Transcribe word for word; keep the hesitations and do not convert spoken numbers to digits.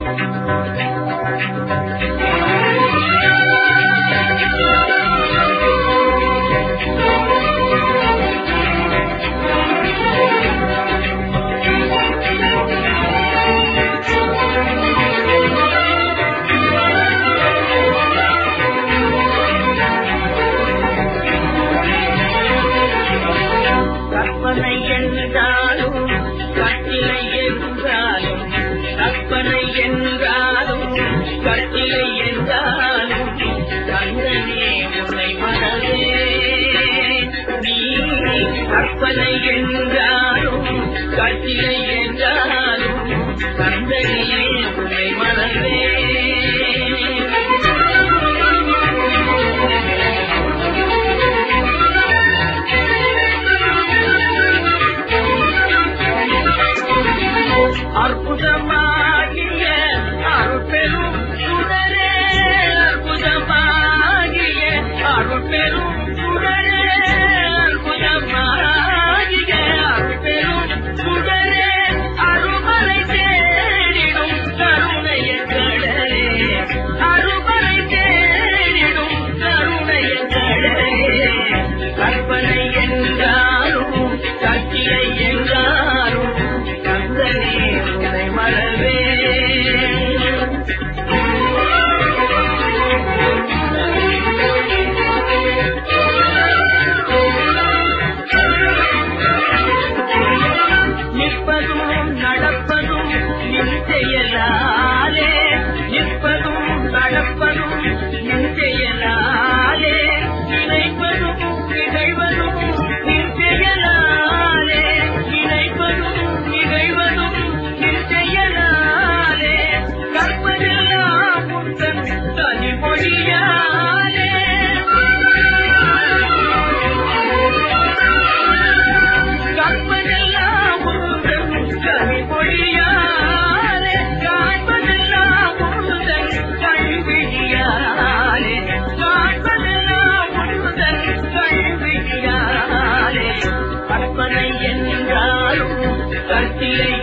கற்பனை என்றாலும் கட்டிலை என்றாலும் கந்தனியே உன்னை மறந்தே அற்புதமாகிய அருட்பெரும் சுடரே அற்புதமாகிய அருட்பெரும் சுடரே அற்புதமாகிய அருட்பெரும் சுடரே அருமறை தேடிடும் கருணைய கடலே அருமறை தேடிடும் கருணைய கடலே கற்பனை என்றாலும் கட்டிலை என்றாலும் கந்தனே உன்னை மறவே நிற்பதும் நடப்பதும் நின் செயலாலே நிற்பதும் நடப்பதும் நின் செயலாலே நினைப்பதும் நிகழ்வதும் நின் செயலாலே நினைப்பதும் நிகழ்வதும் நின் செயலாலே கற்பதெல்லாம் உந்தன் தனிமொழியாலே கற்பதெல்லாம் உந்தன் தனிமொழியாலே காண்பதெல்லாம் உந்தன் கல்வியாலே காண்பதெல்லாம் உந்தன் கல்வியாலே கற்பனை என்றாலும் கட்டிலை